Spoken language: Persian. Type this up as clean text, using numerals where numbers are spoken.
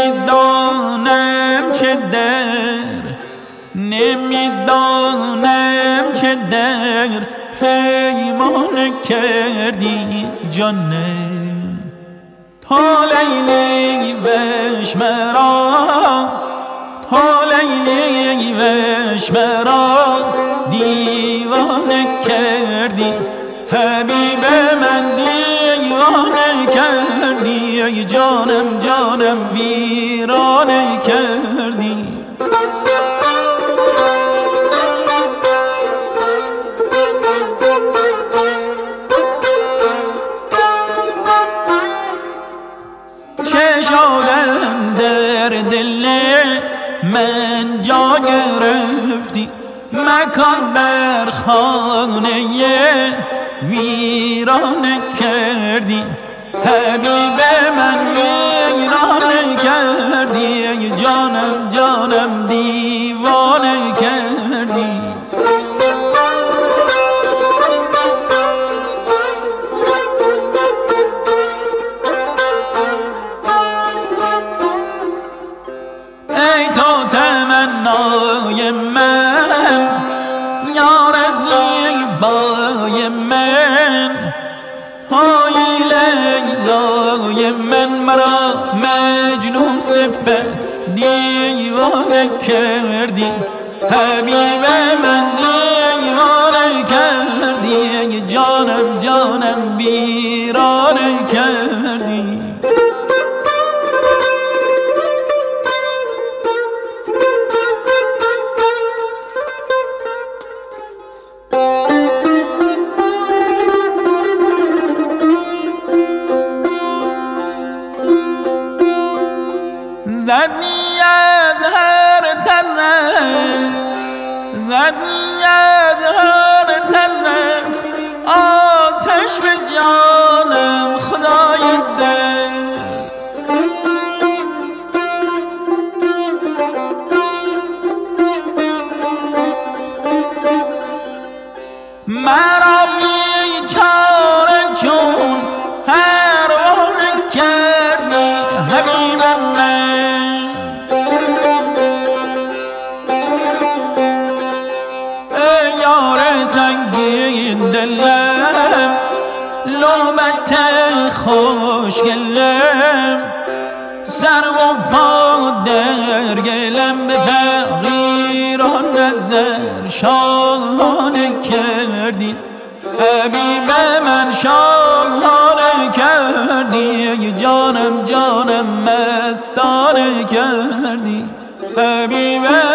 نمیدانم چه در پیمان کردی جانم. تا لیلی وش مرا دیوانه کردی، حبیب من دیوانه کردی، ای جانم ویرانه کردی. شادم در دل من جا گرفتی، مکان بر خانه ویرانه کردی، حبیب من ویرانه کردی، ای جانم دیوانه کردی. تمنای من یار زیبای من، های لیلای من، مرا مجنون صفت دیوانه کردی، حبیب من دیوانه کردی، ای جانم ویرانه کردی. زدی از هر طرف آتش به جانم خدای دل، مرا بیچاره چون پروانه کردی، حبیب من یار سنگین دلم، لعبت خوشگلم، سر و پا در گلم، به فقیران نظر شاهانه کردی، حبیب من شاهانه کردی، ای جانم مستانه کردی، حبیب